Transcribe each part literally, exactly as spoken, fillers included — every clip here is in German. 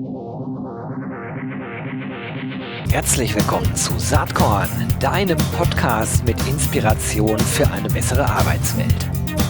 Herzlich willkommen zu Saatkorn, deinem Podcast mit Inspiration für eine bessere Arbeitswelt.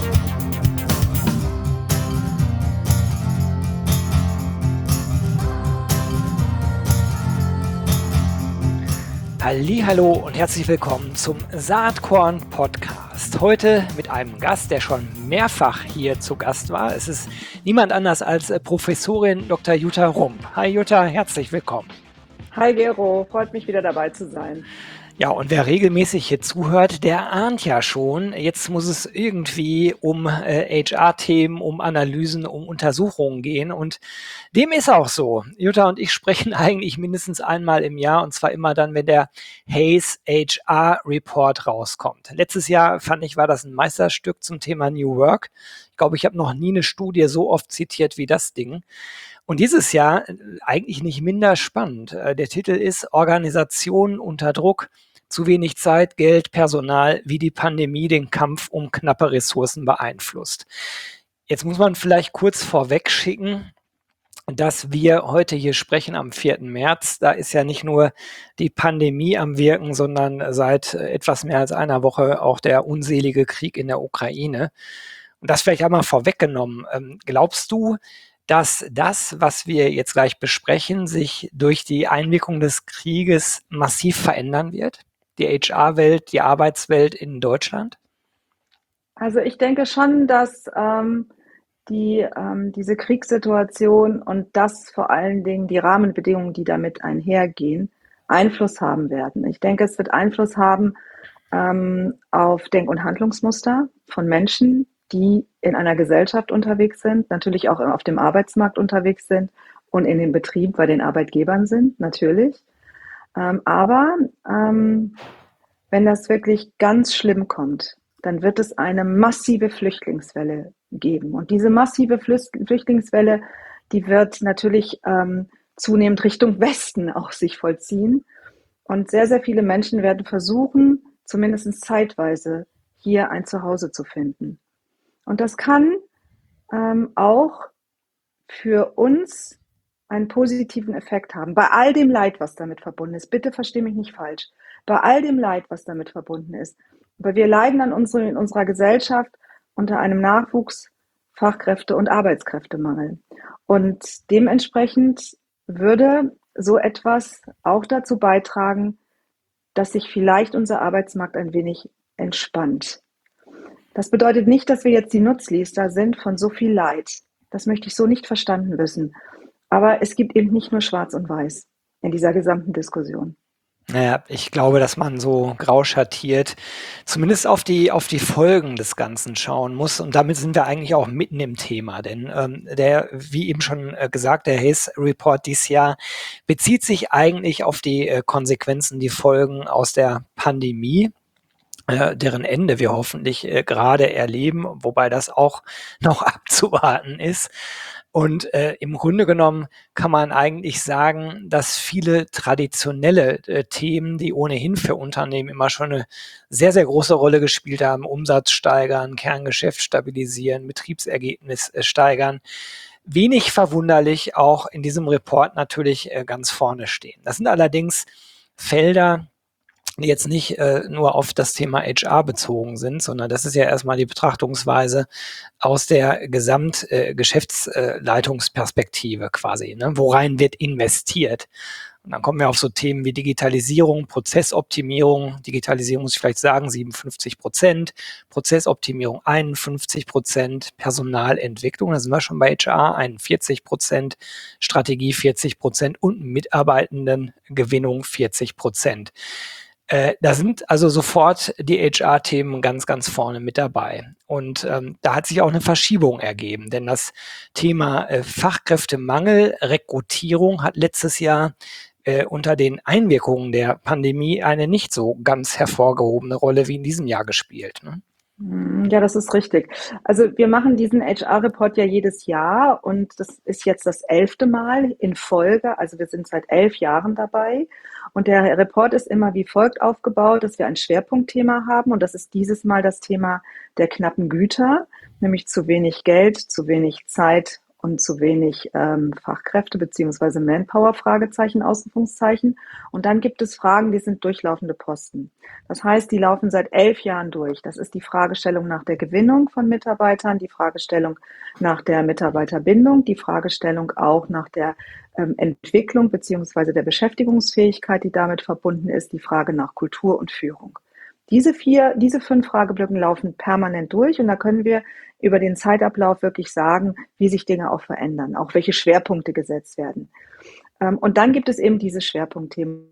Hallihallo und herzlich willkommen zum Saatkorn Podcast. Heute mit einem Gast, der schon mehrfach hier zu Gast war. Es ist niemand anders als Professorin Doktor Jutta Rump. Hi Jutta, herzlich willkommen. Hi Gero, freut mich wieder dabei zu sein. Ja, und wer regelmäßig hier zuhört, der ahnt ja schon, jetzt muss es irgendwie um äh, H R-Themen, um Analysen, um Untersuchungen gehen. Und dem ist auch so. Jutta und ich sprechen eigentlich mindestens einmal im Jahr, und zwar immer dann, wenn der Hays H R-Report rauskommt. Letztes Jahr, fand ich, war das ein Meisterstück zum Thema New Work. Ich glaube, ich habe noch nie eine Studie so oft zitiert wie das Ding. Und dieses Jahr eigentlich nicht minder spannend. Der Titel ist Organisationen unter Druck, zu wenig Zeit, Geld, Personal, wie die Pandemie den Kampf um knappe Ressourcen beeinflusst. Jetzt muss man vielleicht kurz vorweg schicken, dass wir heute hier sprechen am vierten März. Da ist ja nicht nur die Pandemie am Wirken, sondern seit etwas mehr als einer Woche auch der unselige Krieg in der Ukraine. Und das vielleicht einmal vorweggenommen. Glaubst du, dass das, was wir jetzt gleich besprechen, sich durch die Einwirkung des Krieges massiv verändern wird? Die H R-Welt, die Arbeitswelt in Deutschland? Also ich denke schon, dass ähm, die, ähm, diese Kriegssituation und das vor allen Dingen die Rahmenbedingungen, die damit einhergehen, Einfluss haben werden. Ich denke, es wird Einfluss haben ähm, auf Denk- und Handlungsmuster von Menschen, die in einer Gesellschaft unterwegs sind, natürlich auch auf dem Arbeitsmarkt unterwegs sind und in dem Betrieb bei den Arbeitgebern sind, natürlich. Ähm, aber ähm, wenn das wirklich ganz schlimm kommt, dann wird es eine massive Flüchtlingswelle geben. Und diese massive Flüchtlingswelle, die wird natürlich ähm, zunehmend Richtung Westen auch sich vollziehen. Und sehr, sehr viele Menschen werden versuchen, zumindest zeitweise hier ein Zuhause zu finden. Und das kann ähm, auch für uns einen positiven Effekt haben. Bei all dem Leid, was damit verbunden ist. Bitte versteh mich nicht falsch. Bei all dem Leid, was damit verbunden ist. Aber wir leiden an unsere, in unserer Gesellschaft unter einem Nachwuchs, Fachkräfte- und Arbeitskräftemangel. Und dementsprechend würde so etwas auch dazu beitragen, dass sich vielleicht unser Arbeitsmarkt ein wenig entspannt. Das bedeutet nicht, dass wir jetzt die Nutznießer sind von so viel Leid. Das möchte ich so nicht verstanden wissen. Aber es gibt eben nicht nur Schwarz und Weiß in dieser gesamten Diskussion. Naja, ich glaube, dass man so grau schattiert, zumindest auf die, auf die Folgen des Ganzen schauen muss. Und damit sind wir eigentlich auch mitten im Thema. Denn ähm, der, wie eben schon äh, gesagt, der Hays Report dieses Jahr bezieht sich eigentlich auf die äh, Konsequenzen, die Folgen aus der Pandemie, äh, deren Ende wir hoffentlich äh, gerade erleben, wobei das auch noch abzuwarten ist. Und äh, im Grunde genommen kann man eigentlich sagen, dass viele traditionelle äh, Themen, die ohnehin für Unternehmen immer schon eine sehr, sehr große Rolle gespielt haben, Umsatz steigern, Kerngeschäft stabilisieren, Betriebsergebnis äh, steigern, wenig verwunderlich auch in diesem Report natürlich äh, ganz vorne stehen. Das sind allerdings Felder, die jetzt nicht äh, nur auf das Thema H R bezogen sind, sondern das ist ja erstmal die Betrachtungsweise aus der Gesamtgeschäftsleitungsperspektive äh, quasi. Ne? Worein wird investiert? Und dann kommen wir auf so Themen wie Digitalisierung, Prozessoptimierung. Digitalisierung muss ich vielleicht sagen, siebenundfünfzig Prozent, Prozessoptimierung einundfünfzig Prozent, Personalentwicklung, da sind wir schon bei H R, einundvierzig Prozent, Strategie vierzig Prozent und Mitarbeitendengewinnung vierzig Prozent. Äh, da sind also sofort die H R-Themen ganz, ganz vorne mit dabei. Und ähm, da hat sich auch eine Verschiebung ergeben, denn das Thema äh, Fachkräftemangel, Rekrutierung hat letztes Jahr äh, unter den Einwirkungen der Pandemie eine nicht so ganz hervorgehobene Rolle wie in diesem Jahr gespielt. Ne? Ja, das ist richtig. Also wir machen diesen H R-Report ja jedes Jahr und das ist jetzt das elfte Mal in Folge. Also wir sind seit elf Jahren dabei und der Report ist immer wie folgt aufgebaut, dass wir ein Schwerpunktthema haben und das ist dieses Mal das Thema der knappen Güter, nämlich zu wenig Geld, zu wenig Zeit und zu wenig ähm, Fachkräfte beziehungsweise Manpower, Fragezeichen, Ausrufungszeichen. Und dann gibt es Fragen, die sind durchlaufende Posten. Das heißt, die laufen seit elf Jahren durch. Das ist die Fragestellung nach der Gewinnung von Mitarbeitern, die Fragestellung nach der Mitarbeiterbindung, die Fragestellung auch nach der ähm, Entwicklung beziehungsweise der Beschäftigungsfähigkeit, die damit verbunden ist, die Frage nach Kultur und Führung. Diese vier, diese fünf Frageblöcken laufen permanent durch und da können wir über den Zeitablauf wirklich sagen, wie sich Dinge auch verändern, auch welche Schwerpunkte gesetzt werden. Und dann gibt es eben diese Schwerpunktthemen.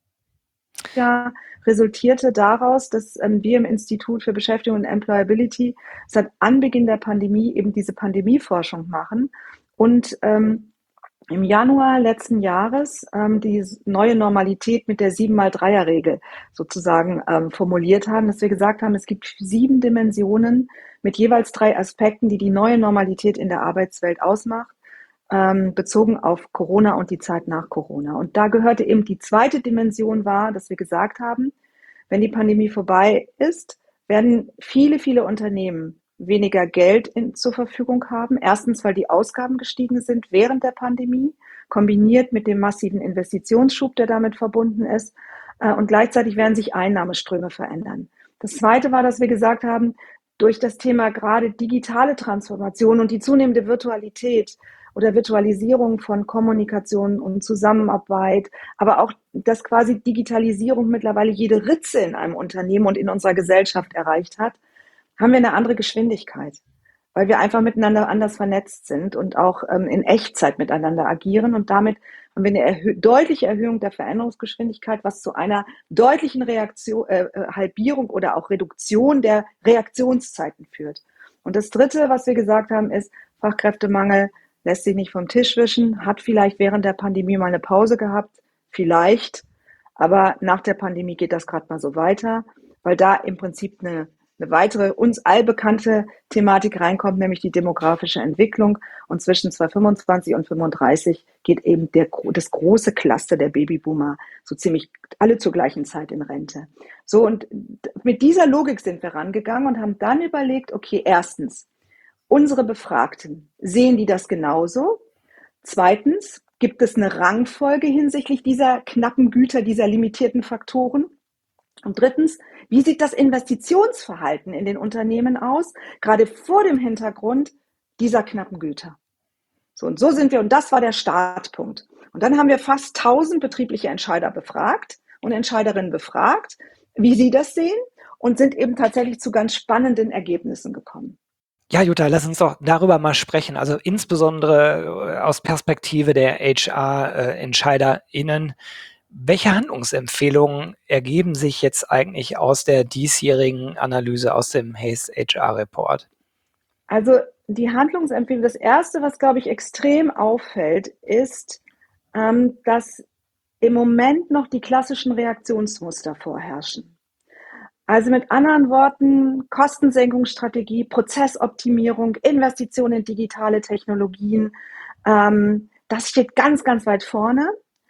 Ja, resultierte daraus, dass wir im Institut für Beschäftigung und Employability seit Anbeginn der Pandemie eben diese Pandemieforschung machen und ähm, im Januar letzten Jahres ähm, die neue Normalität mit der sieben mal Dreier Regel sozusagen ähm, formuliert haben, dass wir gesagt haben, es gibt sieben Dimensionen mit jeweils drei Aspekten, die die neue Normalität in der Arbeitswelt ausmacht, ähm, bezogen auf Corona und die Zeit nach Corona. Und da gehörte eben die zweite Dimension war, dass wir gesagt haben, wenn die Pandemie vorbei ist, werden viele, viele Unternehmen weniger Geld in, zur Verfügung haben. Erstens, weil die Ausgaben gestiegen sind während der Pandemie, kombiniert mit dem massiven Investitionsschub, der damit verbunden ist. Äh, und gleichzeitig werden sich Einnahmeströme verändern. Das Zweite war, dass wir gesagt haben, durch das Thema gerade digitale Transformation und die zunehmende Virtualität oder Virtualisierung von Kommunikation und Zusammenarbeit, aber auch, dass quasi Digitalisierung mittlerweile jede Ritze in einem Unternehmen und in unserer Gesellschaft erreicht hat, haben wir eine andere Geschwindigkeit, weil wir einfach miteinander anders vernetzt sind und auch ähm, in Echtzeit miteinander agieren. Und damit haben wir eine erhö- deutliche Erhöhung der Veränderungsgeschwindigkeit, was zu einer deutlichen Reaktion, äh, Halbierung oder auch Reduktion der Reaktionszeiten führt. Und das Dritte, was wir gesagt haben, ist, Fachkräftemangel lässt sich nicht vom Tisch wischen, hat vielleicht während der Pandemie mal eine Pause gehabt, vielleicht, aber nach der Pandemie geht das gerade mal so weiter, weil da im Prinzip eine eine weitere uns allbekannte Thematik reinkommt, nämlich die demografische Entwicklung. Und zwischen zweitausendfünfundzwanzig und fünfunddreißig geht eben der, das große Cluster der Babyboomer so ziemlich alle zur gleichen Zeit in Rente. So, und mit dieser Logik sind wir rangegangen und haben dann überlegt, okay, erstens, unsere Befragten, sehen die das genauso? Zweitens, gibt es eine Rangfolge hinsichtlich dieser knappen Güter, dieser limitierten Faktoren? Und drittens, wie sieht das Investitionsverhalten in den Unternehmen aus, gerade vor dem Hintergrund dieser knappen Güter? So, und so sind wir, und das war der Startpunkt. Und dann haben wir fast tausend betriebliche Entscheider befragt und Entscheiderinnen befragt, wie sie das sehen, und sind eben tatsächlich zu ganz spannenden Ergebnissen gekommen. Ja, Jutta, lass uns doch darüber mal sprechen. Also insbesondere aus Perspektive der H R-EntscheiderInnen. Welche Handlungsempfehlungen ergeben sich jetzt eigentlich aus der diesjährigen Analyse aus dem Hays H R-Report? Also die Handlungsempfehlung, das Erste, was, glaube ich, extrem auffällt, ist, ähm, dass im Moment noch die klassischen Reaktionsmuster vorherrschen. Also mit anderen Worten, Kostensenkungsstrategie, Prozessoptimierung, Investition in digitale Technologien, ähm, das steht ganz, ganz weit vorne.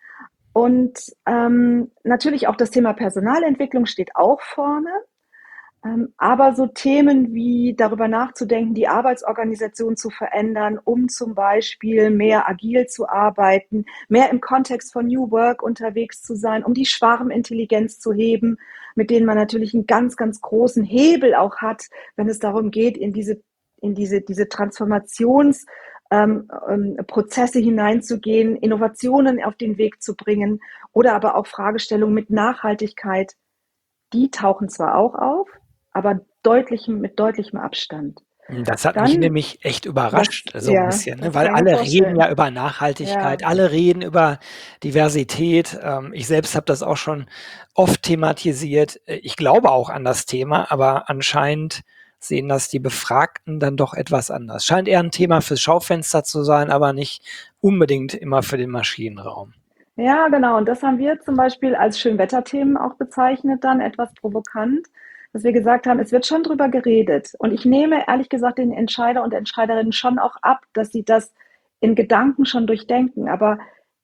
Und ähm, natürlich auch das Thema Personalentwicklung steht auch vorne. Ähm, aber so Themen wie darüber nachzudenken, die Arbeitsorganisation zu verändern, um zum Beispiel mehr agil zu arbeiten, mehr im Kontext von New Work unterwegs zu sein, um die Schwarmintelligenz zu heben, mit denen man natürlich einen ganz, ganz großen Hebel auch hat, wenn es darum geht, in diese, in diese, diese Transformations- Ähm, ähm, Prozesse hineinzugehen, Innovationen auf den Weg zu bringen oder aber auch Fragestellungen mit Nachhaltigkeit, die tauchen zwar auch auf, aber deutlichem, mit deutlichem Abstand. Das hat mich Dann, nämlich echt das, überrascht, so ein ja, bisschen, ne? das Weil kann ich mir alle reden vorstellen. ja über Nachhaltigkeit, Ja, alle reden über Diversität. Ähm, ich selbst habe das auch schon oft thematisiert. Ich glaube auch an das Thema, aber anscheinend sehen das die Befragten dann doch etwas anders. Scheint eher ein Thema fürs Schaufenster zu sein, aber nicht unbedingt immer für den Maschinenraum. ja, genau. Und das haben wir zum Beispiel als Schönwetterthemen auch bezeichnet, dann etwas provokant, dass wir gesagt haben, es wird schon drüber geredet. Und ich nehme ehrlich gesagt den Entscheider und Entscheiderinnen schon auch ab, dass sie das in Gedanken schon durchdenken. Aber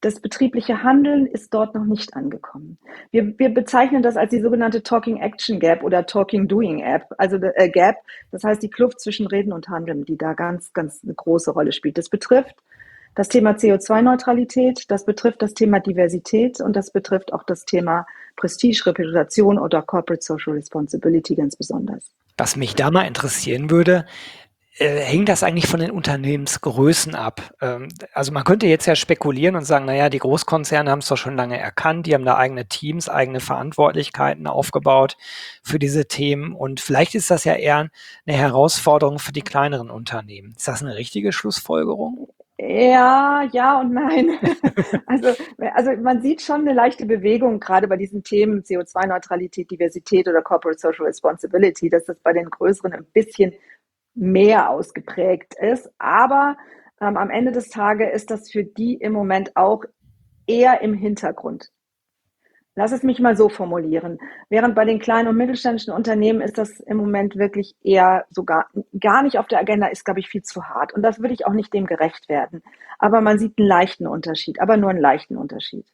das betriebliche Handeln ist dort noch nicht angekommen. Wir, wir bezeichnen das als die sogenannte Talking Action Gap oder Talking Doing Gap, also äh, Gap. Das heißt die Kluft zwischen Reden und Handeln, die da ganz, ganz eine große Rolle spielt. Das betrifft das Thema C O zwei Neutralität, das betrifft das Thema Diversität und das betrifft auch das Thema Prestige, Reputation oder Corporate Social Responsibility ganz besonders. Was mich da mal interessieren würde, Äh, hängt das eigentlich von den Unternehmensgrößen ab? Ähm, also man könnte jetzt ja spekulieren und sagen, naja, die Großkonzerne haben es doch schon lange erkannt, die haben da eigene Teams, eigene Verantwortlichkeiten aufgebaut für diese Themen und vielleicht ist das ja eher eine Herausforderung für die kleineren Unternehmen. Ist das eine richtige Schlussfolgerung? Ja, ja und nein. Also, also man sieht schon eine leichte Bewegung, gerade bei diesen Themen C O zwei Neutralität, Diversität oder Corporate Social Responsibility, dass das bei den größeren ein bisschen mehr ausgeprägt ist. Aber ähm, am Ende des Tages ist das für die im Moment auch eher im Hintergrund. Lass es mich mal so formulieren. Während bei den kleinen und mittelständischen Unternehmen ist das im Moment wirklich eher sogar gar nicht auf der Agenda, ist, glaube ich, viel zu hart. Und das würde ich auch nicht dem gerecht werden. Aber man sieht einen leichten Unterschied, aber nur einen leichten Unterschied.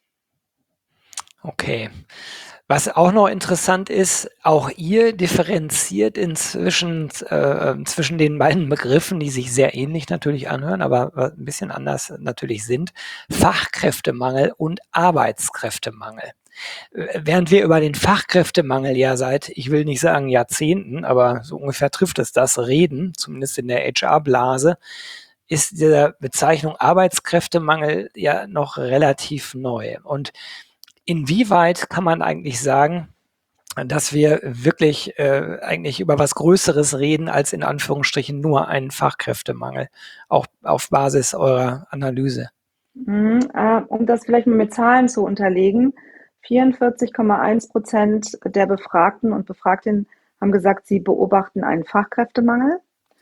Okay. Was auch noch interessant ist, auch ihr differenziert inzwischen äh, zwischen den beiden Begriffen, die sich sehr ähnlich natürlich anhören, aber ein bisschen anders natürlich sind, Fachkräftemangel und Arbeitskräftemangel. Während wir über den Fachkräftemangel ja seit, ich will nicht sagen Jahrzehnten, aber so ungefähr trifft es das, reden, zumindest in der H R-Blase, ist diese Bezeichnung Arbeitskräftemangel ja noch relativ neu. Und inwieweit kann man eigentlich sagen, dass wir wirklich äh, eigentlich über was Größeres reden als in Anführungsstrichen nur einen Fachkräftemangel, auch auf Basis eurer Analyse? Mhm, äh, um das vielleicht mal mit Zahlen zu unterlegen, vierundvierzig Komma eins Prozent der Befragten und Befragtinnen haben gesagt, sie beobachten einen Fachkräftemangel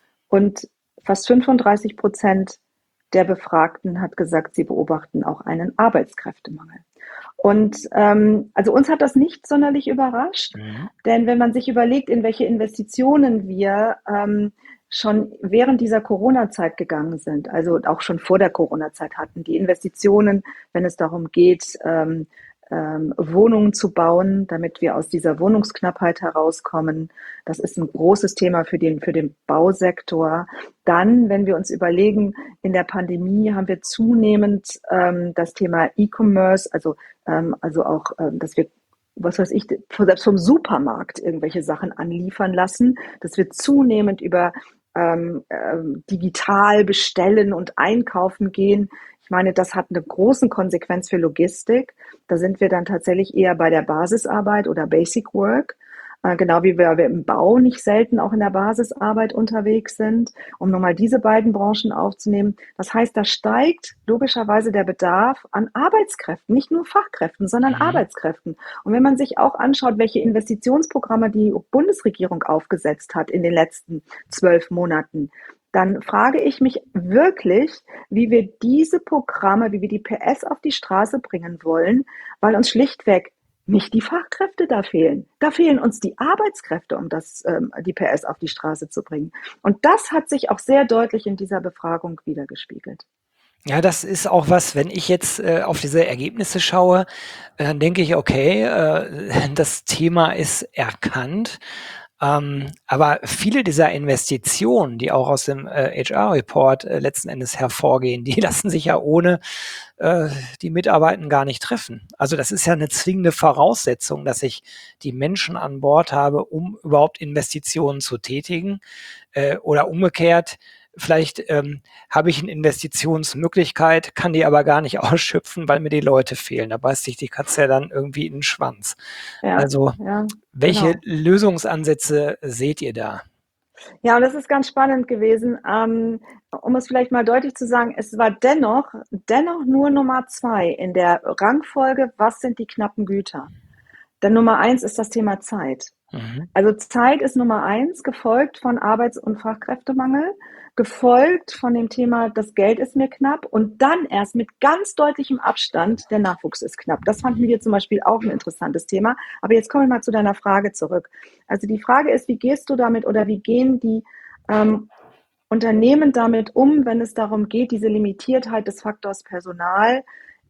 und fast fünfunddreißig Prozent der Befragten hat gesagt, sie beobachten auch einen Arbeitskräftemangel. Und ähm, also uns hat das nicht sonderlich überrascht, Mhm. denn wenn man sich überlegt, in welche Investitionen wir ähm, schon während dieser Corona-Zeit gegangen sind, also auch schon vor der Corona-Zeit hatten, die Investitionen, wenn es darum geht, ähm, ähm, Wohnungen zu bauen, damit wir aus dieser Wohnungsknappheit herauskommen. Das ist ein großes Thema für den, für den Bausektor. Dann, wenn wir uns überlegen, in der Pandemie haben wir zunehmend ähm, das Thema E-Commerce, also, ähm, also auch, ähm, dass wir was weiß ich, selbst vom Supermarkt irgendwelche Sachen anliefern lassen, dass wir zunehmend über ähm, ähm, digital bestellen und einkaufen gehen. Ich meine, das hat eine große Konsequenz für Logistik. Da sind wir dann tatsächlich eher bei der Basisarbeit oder Basic Work. Äh, genau wie wir, wir im Bau nicht selten auch in der Basisarbeit unterwegs sind, um nochmal diese beiden Branchen aufzunehmen. Das heißt, da steigt logischerweise der Bedarf an Arbeitskräften, nicht nur Fachkräften, sondern Mhm. Arbeitskräften. Und wenn man sich auch anschaut, welche Investitionsprogramme die Bundesregierung aufgesetzt hat in den letzten zwölf Monaten, dann frage ich mich wirklich, wie wir diese Programme, wie wir die P S auf die Straße bringen wollen, weil uns schlichtweg nicht die Fachkräfte da fehlen. Da fehlen uns die Arbeitskräfte, um das, ähm, die P S auf die Straße zu bringen. Und das hat sich auch sehr deutlich in dieser Befragung wiedergespiegelt. Ja, das ist auch was, wenn ich jetzt äh, auf diese Ergebnisse schaue, äh, dann denke ich, okay, äh, das Thema ist erkannt. Ähm, aber viele dieser Investitionen, die auch aus dem äh, H R-Report äh, letzten Endes hervorgehen, die lassen sich ja ohne äh, die Mitarbeitenden gar nicht treffen. Also das ist ja eine zwingende Voraussetzung, dass ich die Menschen an Bord habe, um überhaupt Investitionen zu tätigen. Äh, oder umgekehrt, vielleicht ähm, habe ich eine Investitionsmöglichkeit, kann die aber gar nicht ausschöpfen, weil mir die Leute fehlen. Da beißt sich die Katze ja dann irgendwie in den Schwanz. Ja, Also ja, welche genau. Lösungsansätze seht ihr da? Ja, und das ist ganz spannend gewesen. Ähm, um es vielleicht mal deutlich zu sagen, es war dennoch, dennoch nur Nummer zwei in der Rangfolge, was sind die knappen Güter? Denn Nummer eins ist das Thema Zeit. Mhm. Also Zeit ist Nummer eins, gefolgt von Arbeits- und Fachkräftemangel, gefolgt von dem Thema, das Geld ist mir knapp und dann erst mit ganz deutlichem Abstand, der Nachwuchs ist knapp. Das fanden wir zum Beispiel auch ein interessantes Thema. Aber jetzt kommen wir mal zu deiner Frage zurück. Also die Frage ist, wie gehst du damit oder wie gehen die ähm, Unternehmen damit um, wenn es darum geht, diese Limitiertheit des Faktors Personal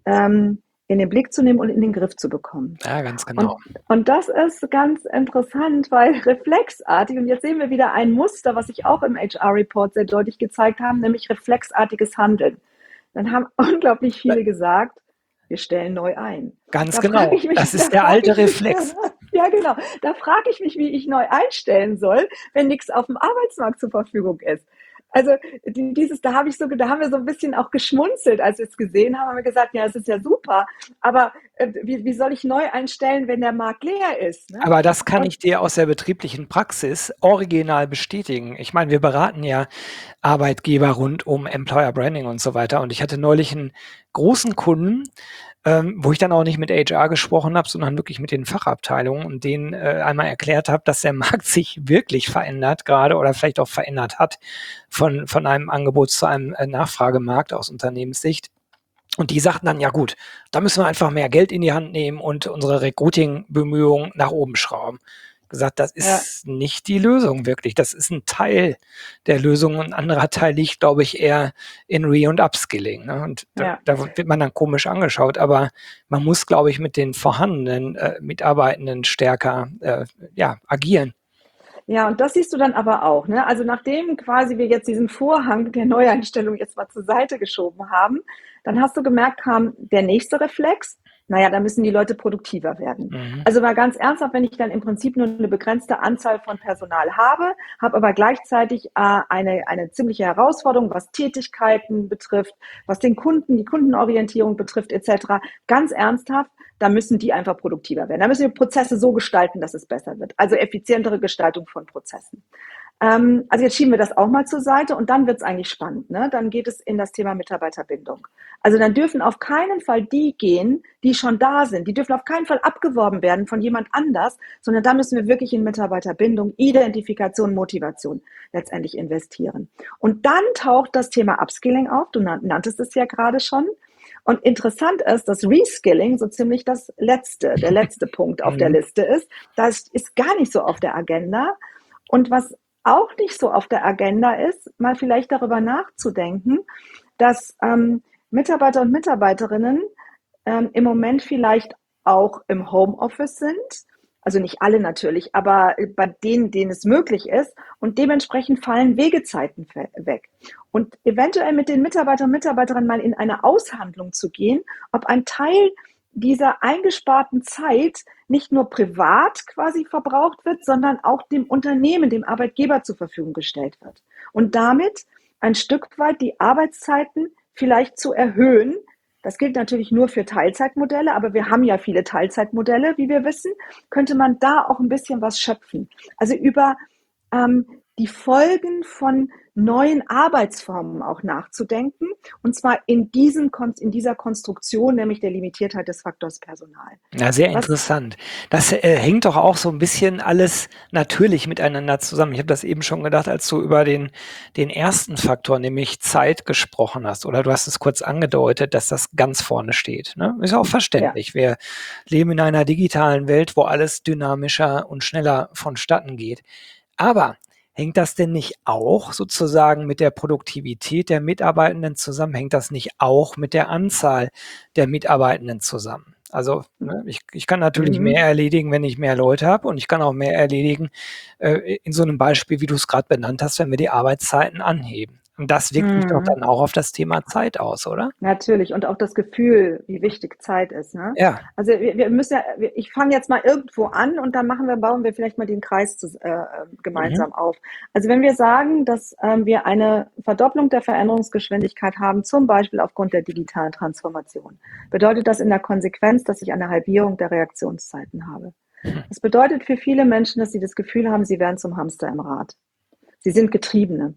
ähm, in den Blick zu nehmen und in den Griff zu bekommen. Ja, ganz genau. Und, und das ist ganz interessant, weil reflexartig, und jetzt sehen wir wieder ein Muster, was sich auch im H R-Report sehr deutlich gezeigt haben, nämlich reflexartiges Handeln. Dann haben unglaublich viele gesagt, wir stellen neu ein. Ganz Da genau. frage ich mich, Das ist da der frage alte ich mich, Reflex. ja genau, da frage ich mich, wie ich neu einstellen soll, wenn nichts auf dem Arbeitsmarkt zur Verfügung ist. Also die- dieses, da habe ich so, da haben wir so ein bisschen auch geschmunzelt, als wir es gesehen haben, haben wir gesagt, ja, es ist ja super, aber äh, wie, wie soll ich neu einstellen, wenn der Markt leer ist? Ne? Aber das kann Und ich dir aus der betrieblichen Praxis original bestätigen. Ich meine, wir beraten ja Arbeitgeber rund um Employer Branding und so weiter. Und ich hatte neulich einen großen Kunden, ähm, wo ich dann auch nicht mit H R gesprochen habe, sondern wirklich mit den Fachabteilungen und denen äh, einmal erklärt habe, dass der Markt sich wirklich verändert gerade oder vielleicht auch verändert hat von, von einem Angebot zu einem äh, Nachfragemarkt aus Unternehmenssicht. Und die sagten dann, ja gut, da müssen wir einfach mehr Geld in die Hand nehmen und unsere Recruiting-Bemühungen nach oben schrauben. Gesagt, das ja, ist nicht die Lösung wirklich. Das ist ein Teil der Lösung. Ein anderer Teil liegt, glaube ich, eher in Re- und Upskilling. Ne? Und da, ja. da wird man dann komisch angeschaut. Aber man muss, glaube ich, mit den vorhandenen äh, Mitarbeitenden stärker äh, ja, agieren. Ja, und das siehst du dann aber auch, ne? Also nachdem quasi wir jetzt diesen Vorhang der Neueinstellung jetzt mal zur Seite geschoben haben, dann hast du gemerkt, kam der nächste Reflex. Naja, da müssen die Leute produktiver werden. Mhm. Also mal ganz ernsthaft, wenn ich dann im Prinzip nur eine begrenzte Anzahl von Personal habe, habe aber gleichzeitig äh, eine, eine ziemliche Herausforderung, was Tätigkeiten betrifft, was den Kunden, die Kundenorientierung betrifft, et cetera. Ganz ernsthaft, da müssen die einfach produktiver werden. Da müssen wir Prozesse so gestalten, dass es besser wird. Also effizientere Gestaltung von Prozessen. Ähm, also jetzt schieben wir das auch mal zur Seite und dann wird es eigentlich spannend. Ne? Dann geht es in das Thema Mitarbeiterbindung. Also dann dürfen auf keinen Fall die gehen, die schon da sind. Die dürfen auf keinen Fall abgeworben werden von jemand anders, sondern da müssen wir wirklich in Mitarbeiterbindung, Identifikation, Motivation letztendlich investieren. Und dann taucht das Thema Upskilling auf. Du nanntest es ja gerade schon. Und interessant ist, dass Reskilling so ziemlich das letzte, der letzte Punkt auf der Mhm. Liste ist. Das ist gar nicht so auf der Agenda. Und was auch nicht so auf der Agenda ist, mal vielleicht darüber nachzudenken, dass ähm, Mitarbeiter und Mitarbeiterinnen ähm, im Moment vielleicht auch im Homeoffice sind. Also nicht alle natürlich, aber bei denen, denen es möglich ist. Und dementsprechend fallen Wegezeiten weg. Und eventuell mit den Mitarbeitern und Mitarbeiterinnen mal in eine Aushandlung zu gehen, ob ein Teil dieser eingesparten Zeit nicht nur privat quasi verbraucht wird, sondern auch dem Unternehmen, dem Arbeitgeber zur Verfügung gestellt wird. Und damit ein Stück weit die Arbeitszeiten vielleicht zu erhöhen. Das gilt natürlich nur für Teilzeitmodelle, aber wir haben ja viele Teilzeitmodelle, wie wir wissen, könnte man da auch ein bisschen was schöpfen. Also über ähm, die Folgen von neuen Arbeitsformen auch nachzudenken, und zwar in, diesen, in dieser Konstruktion, nämlich der Limitiertheit des Faktors Personal. Ja, sehr Was, interessant. Das äh, hängt doch auch so ein bisschen alles natürlich miteinander zusammen. Ich habe das eben schon gedacht, als du über den, den ersten Faktor, nämlich Zeit, gesprochen hast. Oder du hast es kurz angedeutet, dass das ganz vorne steht. Ne? Ist ja auch ja, verständlich. Wir leben in einer digitalen Welt, wo alles dynamischer und schneller vonstatten geht. Aber hängt das denn nicht auch sozusagen mit der Produktivität der Mitarbeitenden zusammen? Hängt das nicht auch mit der Anzahl der Mitarbeitenden zusammen? Also, ne, ich ich kann natürlich mehr mhm. erledigen, wenn ich mehr Leute habe und ich kann auch mehr erledigen, äh, in so einem Beispiel, wie du es gerade benannt hast, wenn wir die Arbeitszeiten anheben. Und das wirkt sich doch Mhm. dann auch auf das Thema Zeit aus, oder? Natürlich, und auch das Gefühl, wie wichtig Zeit ist. Ne? Ja. Also wir, wir müssen ja, ich fange jetzt mal irgendwo an und dann machen wir, bauen wir vielleicht mal den Kreis zu, äh, Mhm. gemeinsam auf. Also wenn wir sagen, dass ähm, wir eine Verdopplung der Veränderungsgeschwindigkeit haben, zum Beispiel aufgrund der digitalen Transformation, bedeutet das in der Konsequenz, dass ich eine Halbierung der Reaktionszeiten habe. Das bedeutet für viele Menschen, dass sie das Gefühl haben, sie werden zum Hamster im Rad. Sie sind Getriebene.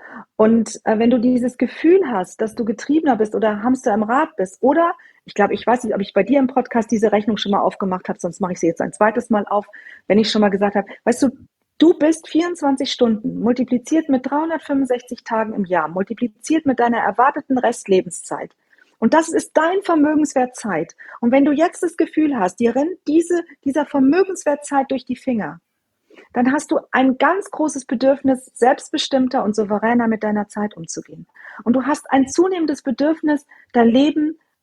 Und äh, wenn du dieses Gefühl hast, dass du Getriebener bist oder Hamster im Rad bist, oder ich glaube, ich weiß nicht, ob ich bei dir im Podcast diese Rechnung schon mal aufgemacht habe, sonst mache ich sie jetzt ein zweites Mal auf, wenn ich schon mal gesagt habe, weißt du, du bist vierundzwanzig Stunden, multipliziert mit dreihundertfünfundsechzig Tagen im Jahr, multipliziert mit deiner erwarteten Restlebenszeit. Und das ist dein Vermögenswert Zeit. Und wenn du jetzt das Gefühl hast, dir rennt diese, dieser Vermögenswert Zeit durch die Finger, dann hast du ein ganz großes Bedürfnis, selbstbestimmter und souveräner mit deiner Zeit umzugehen. Und du hast ein zunehmendes Bedürfnis, dein Leben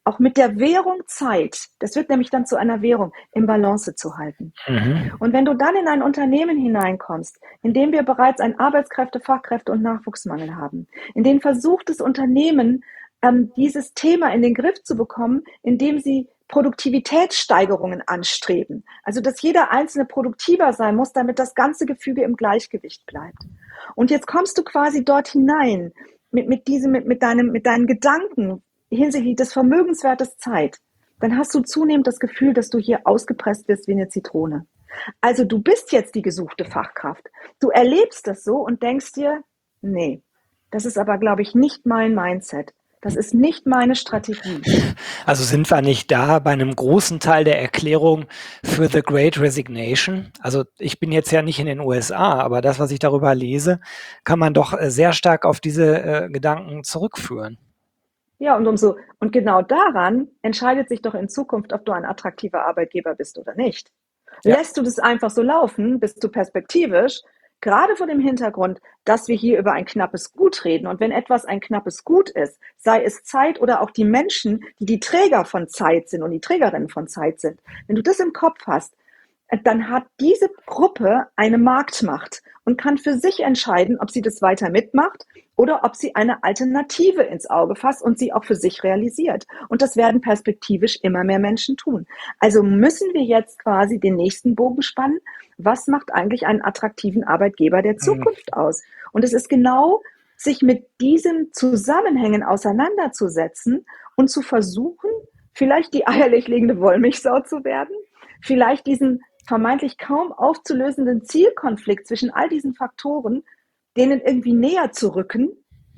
auch mit der Währung Zeit, das wird nämlich dann zu einer Währung, im Balance zu halten. Mhm. Und wenn du dann in ein Unternehmen hineinkommst, in dem wir bereits einen Arbeitskräfte-, Fachkräfte- und Nachwuchsmangel haben, in dem versucht das Unternehmen, ähm, dieses Thema in den Griff zu bekommen, indem sie Produktivitätssteigerungen anstreben. Also, dass jeder Einzelne produktiver sein muss, damit das ganze Gefüge im Gleichgewicht bleibt. Und jetzt kommst du quasi dort hinein mit, mit, diesem, mit, mit, deinem, mit deinen Gedanken hinsichtlich des Vermögenswertes Zeit. Dann hast du zunehmend das Gefühl, dass du hier ausgepresst wirst wie eine Zitrone. Also du bist jetzt die gesuchte Fachkraft. Du erlebst das so und denkst dir, nee, das ist aber, glaube ich, nicht mein Mindset. Das ist nicht meine Strategie. Also sind wir nicht da bei einem großen Teil der Erklärung für The Great Resignation? Also ich bin jetzt ja nicht in den U S A, aber das, was ich darüber lese, kann man doch äh, sehr stark auf diese äh, Gedanken zurückführen. Ja, und umso, und genau daran entscheidet sich doch in Zukunft, ob du ein attraktiver Arbeitgeber bist oder nicht. Ja. Lässt du das einfach so laufen, bist du perspektivisch, gerade vor dem Hintergrund, dass wir hier über ein knappes Gut reden. Und wenn etwas ein knappes Gut ist, sei es Zeit oder auch die Menschen, die die Träger von Zeit sind und die Trägerinnen von Zeit sind, wenn du das im Kopf hast, dann hat diese Gruppe eine Marktmacht und kann für sich entscheiden, ob sie das weiter mitmacht oder ob sie eine Alternative ins Auge fasst und sie auch für sich realisiert. Und das werden perspektivisch immer mehr Menschen tun. Also müssen wir jetzt quasi den nächsten Bogen spannen. Was macht eigentlich einen attraktiven Arbeitgeber der Mhm. Zukunft aus? Und es ist genau, sich mit diesen Zusammenhängen auseinanderzusetzen und zu versuchen, vielleicht die eierlich legende Wollmilchsau zu werden, vielleicht diesen vermeintlich kaum aufzulösenden Zielkonflikt zwischen all diesen Faktoren, denen irgendwie näher zu rücken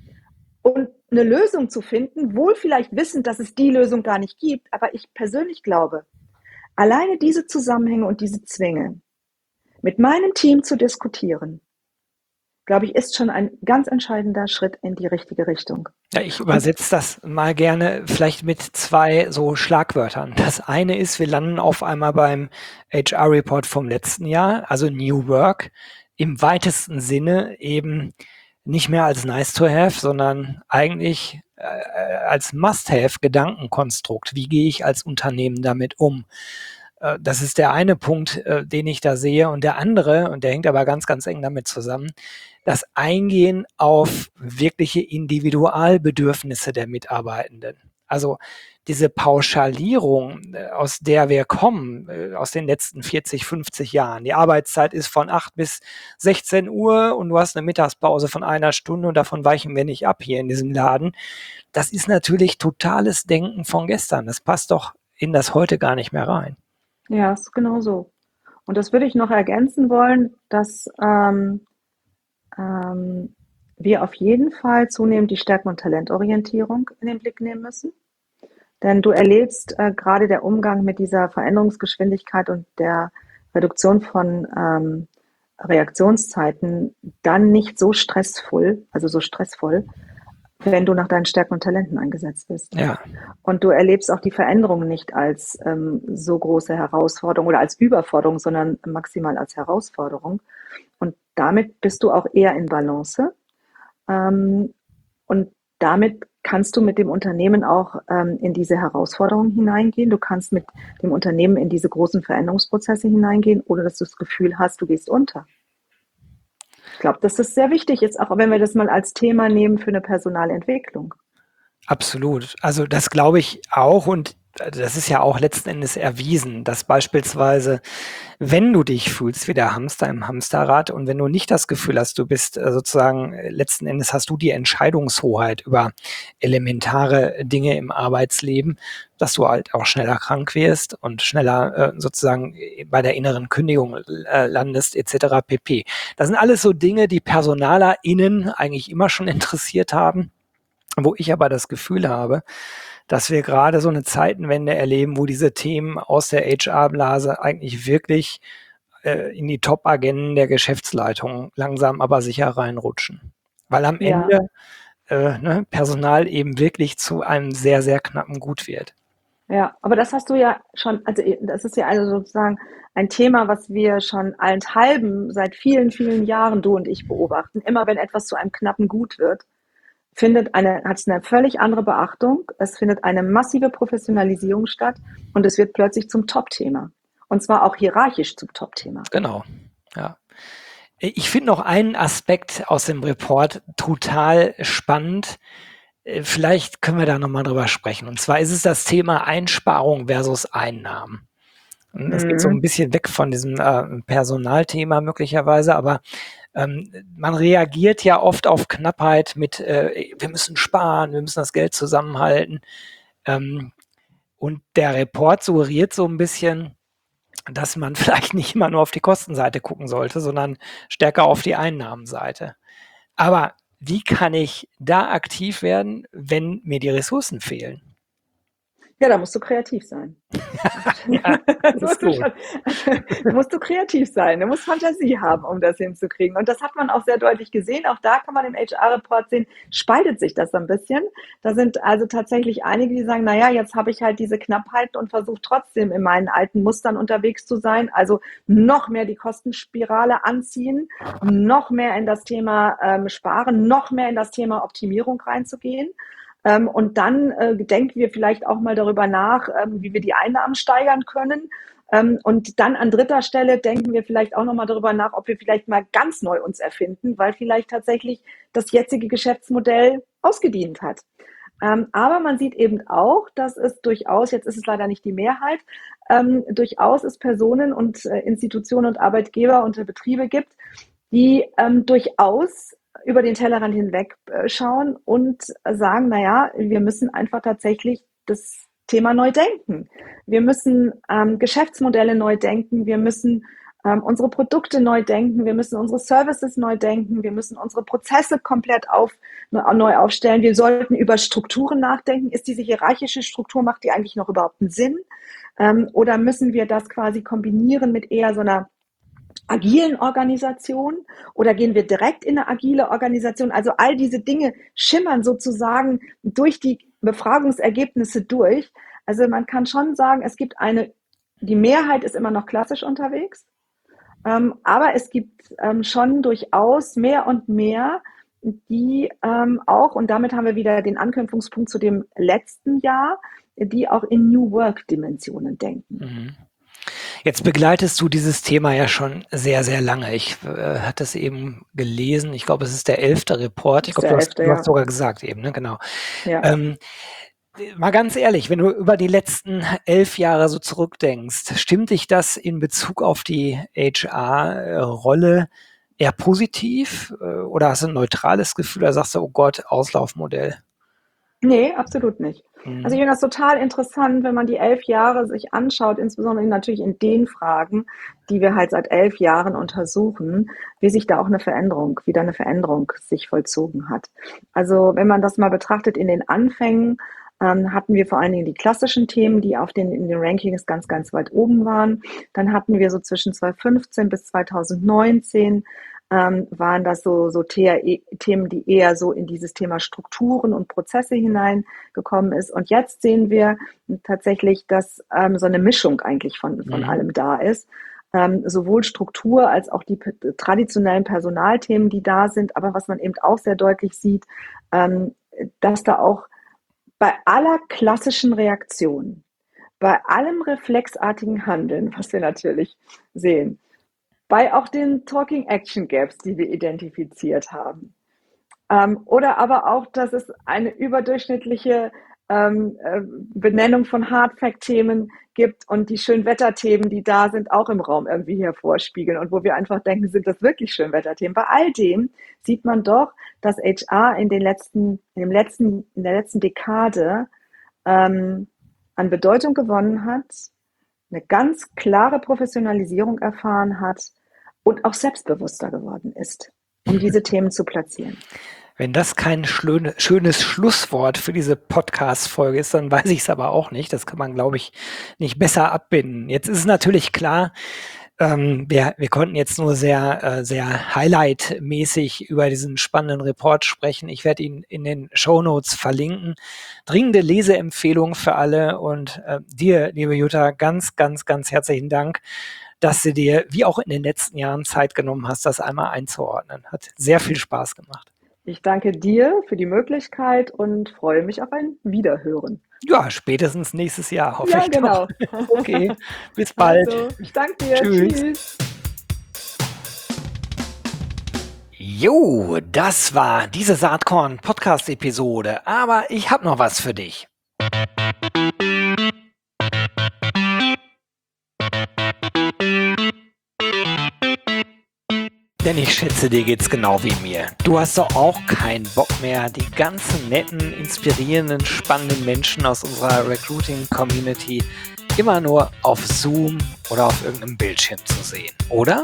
und eine Lösung zu finden, wohl vielleicht wissend, dass es die Lösung gar nicht gibt. Aber ich persönlich glaube, alleine diese Zusammenhänge und diese Zwänge mit meinem Team zu diskutieren, glaube ich, ist schon ein ganz entscheidender Schritt in die richtige Richtung. Ja, ich Und übersetze das mal gerne vielleicht mit zwei so Schlagwörtern. Das eine ist, wir landen auf einmal beim H R-Report vom letzten Jahr, also New Work, im weitesten Sinne eben nicht mehr als nice to have, sondern eigentlich äh, als Must-have-Gedankenkonstrukt. Wie gehe ich als Unternehmen damit um? Äh, das ist der eine Punkt, äh, den ich da sehe. Und der andere, und der hängt aber ganz, ganz eng damit zusammen, das Eingehen auf wirkliche Individualbedürfnisse der Mitarbeitenden. Also diese Pauschalierung, äh, aus der wir kommen, äh, aus den letzten vierzig, fünfzig Jahren. Die Arbeitszeit ist von acht bis sechzehn Uhr und du hast eine Mittagspause von einer Stunde und davon weichen wir nicht ab hier in diesem Laden. Das ist natürlich totales Denken von gestern. Das passt doch in das heute gar nicht mehr rein. ja, ist genau so. Und das würde ich noch ergänzen wollen, dass ähm, ähm, wir auf jeden Fall zunehmend die Stärken- und Talentorientierung in den Blick nehmen müssen. Denn du erlebst äh, gerade der Umgang mit dieser Veränderungsgeschwindigkeit und der Reduktion von ähm, Reaktionszeiten dann nicht so stressvoll, also so stressvoll, wenn du nach deinen Stärken und Talenten eingesetzt bist. Ja, Und du erlebst auch die Veränderungen nicht als ähm, so große Herausforderung oder als Überforderung, sondern maximal als Herausforderung. Und damit bist du auch eher in Balance. Ähm, und damit kannst du mit dem Unternehmen auch ähm, in diese Herausforderungen hineingehen. Du kannst mit dem Unternehmen in diese großen Veränderungsprozesse hineingehen, ohne dass du das Gefühl hast, du gehst unter. Ich glaube, dass das sehr wichtig ist, auch wenn wir das mal als Thema nehmen für eine Personalentwicklung. absolut. Also das glaube ich auch und das ist ja auch letzten Endes erwiesen, dass beispielsweise, wenn du dich fühlst wie der Hamster im Hamsterrad und wenn du nicht das Gefühl hast, du bist äh, sozusagen, äh, letzten Endes hast du die Entscheidungshoheit über elementare Dinge im Arbeitsleben, dass du halt auch schneller krank wirst und schneller äh, sozusagen bei der inneren Kündigung äh, landest et cetera pp. Das sind alles so Dinge, die PersonalerInnen eigentlich immer schon interessiert haben, wo ich aber das Gefühl habe, dass wir gerade so eine Zeitenwende erleben, wo diese Themen aus der H R-Blase eigentlich wirklich äh, in die Top-Agenden der Geschäftsleitung langsam aber sicher reinrutschen. Weil am Ja, Ende äh, ne, Personal eben wirklich zu einem sehr, sehr knappen Gut wird. ja, aber das hast du ja schon, also das ist ja also sozusagen ein Thema, was wir schon allenthalben seit vielen, vielen Jahren, du und ich, beobachten. Immer wenn etwas zu einem knappen Gut wird, findet eine, hat es eine völlig andere Beachtung, es findet eine massive Professionalisierung statt und es wird plötzlich zum Top-Thema. Und zwar auch hierarchisch zum Top-Thema. Genau, ja. Ich finde noch einen Aspekt aus dem Report total spannend. Vielleicht können wir da nochmal drüber sprechen. Und zwar ist es das Thema Einsparung versus Einnahmen. Es geht so ein Mhm. bisschen weg von diesem äh, Personalthema möglicherweise, aber ähm, man reagiert ja oft auf Knappheit mit, äh, wir müssen sparen, wir müssen das Geld zusammenhalten. Ähm, und der Report suggeriert so ein bisschen, dass man vielleicht nicht immer nur auf die Kostenseite gucken sollte, sondern stärker auf die Einnahmenseite. Aber wie kann ich da aktiv werden, wenn mir die Ressourcen fehlen? Ja, da musst du kreativ sein. Ja, Das das ist musst du gut. schon, da musst du kreativ sein, du musst Fantasie haben, um das hinzukriegen. Und das hat man auch sehr deutlich gesehen. Auch da kann man im H R-Report sehen, spaltet sich das ein bisschen. Da sind also tatsächlich einige, die sagen, naja, jetzt habe ich halt diese Knappheit und versuche trotzdem in meinen alten Mustern unterwegs zu sein. Also noch mehr die Kostenspirale anziehen, noch mehr in das Thema ähm, Sparen, noch mehr in das Thema Optimierung reinzugehen. Ähm, und dann äh, denken wir vielleicht auch mal darüber nach, ähm, wie wir die Einnahmen steigern können. Ähm, und dann an dritter Stelle denken wir vielleicht auch noch mal darüber nach, ob wir vielleicht mal ganz neu uns erfinden, weil vielleicht tatsächlich das jetzige Geschäftsmodell ausgedient hat. Ähm, aber man sieht eben auch, dass es durchaus, jetzt ist es leider nicht die Mehrheit, ähm, durchaus es Personen und äh, Institutionen und Arbeitgeber und Betriebe gibt, die ähm, durchaus über den Tellerrand hinweg äh, schauen und sagen, naja, wir müssen einfach tatsächlich das Thema neu denken. Wir müssen ähm, Geschäftsmodelle neu denken, wir müssen ähm, unsere Produkte neu denken, wir müssen unsere Services neu denken, wir müssen unsere Prozesse komplett auf, neu aufstellen. Wir sollten über Strukturen nachdenken. Ist diese hierarchische Struktur, macht die eigentlich noch überhaupt einen Sinn? Ähm, oder müssen wir das quasi kombinieren mit eher so einer agilen Organisation oder gehen wir direkt in eine agile Organisation? Also all diese Dinge schimmern sozusagen durch die Befragungsergebnisse durch. Also man kann schon sagen, es gibt eine, die Mehrheit ist immer noch klassisch unterwegs, ähm, aber es gibt ähm, schon durchaus mehr und mehr, die ähm, auch, und damit haben wir wieder den Anknüpfungspunkt zu dem letzten Jahr, die auch in New Work-Dimensionen denken. Mhm. Jetzt begleitest du dieses Thema ja schon sehr, sehr lange. Ich äh, hatte es eben gelesen. Ich glaube, es ist der elfte Report. Ich glaube, du hast, elfte, du hast ja. sogar gesagt eben, ne? Genau. Ja. Ähm, mal ganz ehrlich, wenn du über die letzten elf Jahre so zurückdenkst, stimmt dich das in Bezug auf die H R-Rolle eher positiv äh, oder hast du ein neutrales Gefühl oder sagst du, oh Gott, Auslaufmodell? Nee, absolut nicht. Also Mhm. ich finde das total interessant, wenn man die elf Jahre sich anschaut, insbesondere natürlich in den Fragen, die wir halt seit elf Jahren untersuchen, wie sich da auch eine Veränderung, wieder eine Veränderung sich vollzogen hat. Also wenn man das mal betrachtet in den Anfängen, ähm, hatten wir vor allen Dingen die klassischen Themen, die auf den, in den Rankings ganz, ganz weit oben waren. Dann hatten wir so zwischen zweitausendfünfzehn bis zweitausendneunzehn ähm, waren das so, so The- Themen, die eher so in dieses Thema Strukturen und Prozesse hineingekommen ist. Und jetzt sehen wir tatsächlich, dass ähm, so eine Mischung eigentlich von, von Mhm. allem da ist. Ähm, sowohl Struktur als auch die p- traditionellen Personalthemen, die da sind. Aber was man eben auch sehr deutlich sieht, ähm, dass da auch bei aller klassischen Reaktion, bei allem reflexartigen Handeln, was wir natürlich sehen, bei auch den Talking Action Gaps, die wir identifiziert haben. Ähm, oder aber auch, dass es eine überdurchschnittliche ähm, äh, Benennung von Hard-Fact-Themen gibt und die Schönwetterthemen, die da sind, auch im Raum irgendwie hervorspiegeln und wo wir einfach denken, sind das wirklich Schönwetterthemen? Bei all dem sieht man doch, dass H R in den letzten, in dem letzten, in der letzten Dekade ähm, an Bedeutung gewonnen hat, eine ganz klare Professionalisierung erfahren hat und auch selbstbewusster geworden ist, um diese Themen zu platzieren. Wenn das kein schlöne, schönes Schlusswort für diese Podcast-Folge ist, dann weiß ich es aber auch nicht. Das kann man, glaube ich, nicht besser abbinden. Jetzt ist es natürlich klar, ähm, wir, wir konnten jetzt nur sehr, äh, sehr highlight-mäßig über diesen spannenden Report sprechen. Ich werde ihn in den Shownotes verlinken. Dringende Leseempfehlung für alle und äh, dir, liebe Jutta, ganz, ganz, ganz herzlichen Dank, dass du dir, wie auch in den letzten Jahren, Zeit genommen hast, das einmal einzuordnen. Hat sehr viel Spaß gemacht. Ich danke dir für die Möglichkeit und freue mich auf ein Wiederhören. Ja, spätestens nächstes Jahr, hoffe Ja, ich genau. doch. Okay, bis bald. Also, ich danke dir. Tschüss. Tschüss. Jo, das war diese Saatkorn-Podcast-Episode, aber ich habe noch was für dich. Denn ich schätze, dir geht's genau wie mir. Du hast doch auch keinen Bock mehr, die ganzen netten, inspirierenden, spannenden Menschen aus unserer Recruiting-Community immer nur auf Zoom oder auf irgendeinem Bildschirm zu sehen, oder?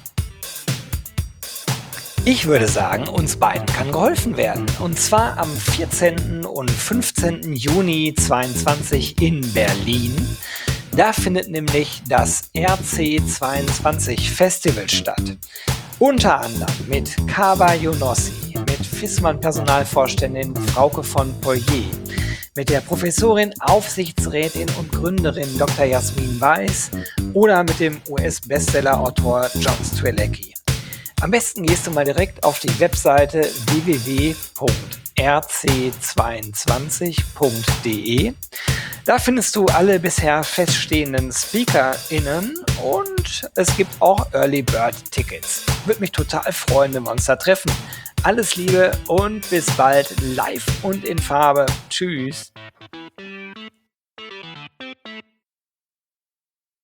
Ich würde sagen, uns beiden kann geholfen werden. Und zwar am vierzehnten und fünfzehnten Juni zweitausendzweiundzwanzig in Berlin. Da findet nämlich das R C zweiundzwanzig Festival statt. Unter anderem mit Kaba Yonossi, mit Fissmann Personalvorständin Frauke von Poirier, mit der Professorin, Aufsichtsrätin und Gründerin Doktor Jasmin Weiß oder mit dem U S-Bestseller-Autor John Strzelecki. Am besten gehst du mal direkt auf die Webseite w w w punkt r c zweiundzwanzig punkt d e. Da findest du alle bisher feststehenden SpeakerInnen und es gibt auch Early Bird Tickets. Würde mich total freuen, wenn wir uns da treffen. Alles Liebe und bis bald live und in Farbe. Tschüss.